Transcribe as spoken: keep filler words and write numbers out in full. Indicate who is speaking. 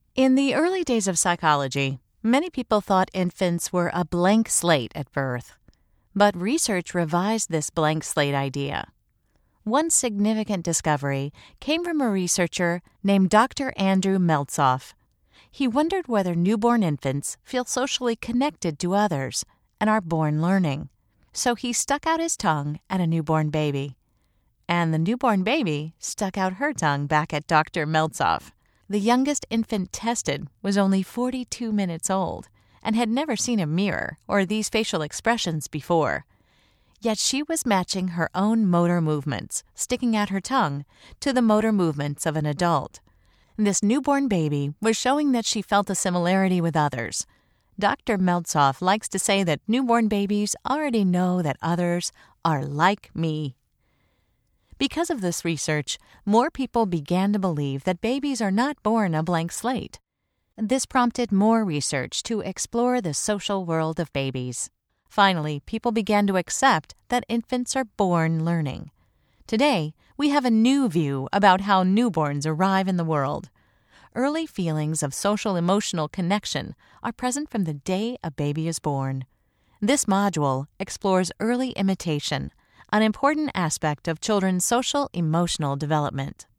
Speaker 1: In the early days of psychology, many people thought infants were a blank slate at birth. But research revised this blank slate idea. One significant discovery came from a researcher named Doctor Andrew Meltzoff. He wondered whether newborn infants feel socially connected to others and are born learning. So he stuck out his tongue at a newborn baby. And the newborn baby stuck out her tongue back at Doctor Meltzoff. The youngest infant tested was only forty-two minutes old and had never seen a mirror or these facial expressions before. Yet she was matching her own motor movements, sticking out her tongue, to the motor movements of an adult. This newborn baby was showing that she felt a similarity with others. Doctor Meltzoff likes to say that newborn babies already know that others are like me. Because of this research, more people began to believe that babies are not born a blank slate. This prompted more research to explore the social world of babies. Finally, people began to accept that infants are born learning. Today, we have a new view about how newborns arrive in the world. Early feelings of social-emotional connection are present from the day a baby is born. This module explores early imitation, an important aspect of children's social-emotional development.